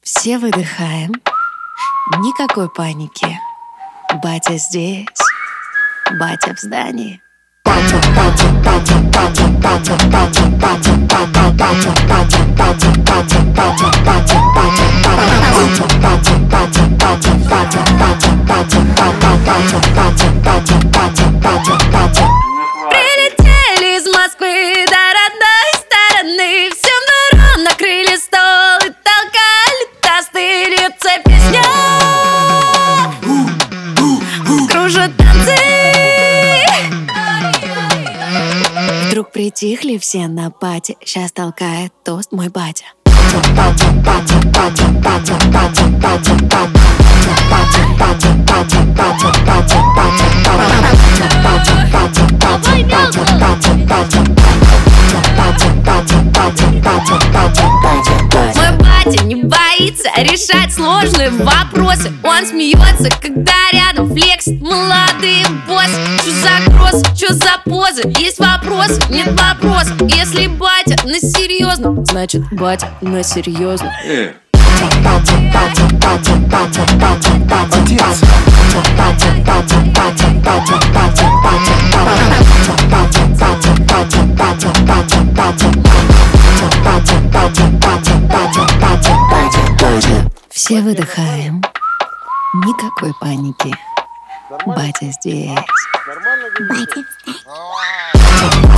Все выдыхаем, никакой паники. Батя здесь, батя в здании. Прилетели из Москвы до родной стороны. Всем двором накрыли стол и толкали тосты. Льется песня, кружат танцы. Вдруг притихли все на пати. Сейчас толкает тост мой батя. Мой батя не боится решать сложные вопросы. Он смеется, когда рядом флексит молодые боссы. Чё за кросс, чё за позы? Есть вопросы, нет вопросов. Если батя на серьезно, Значит, батя на серьезно. Все выдыхаем, никакой паники. Батя здесь, батя здесь.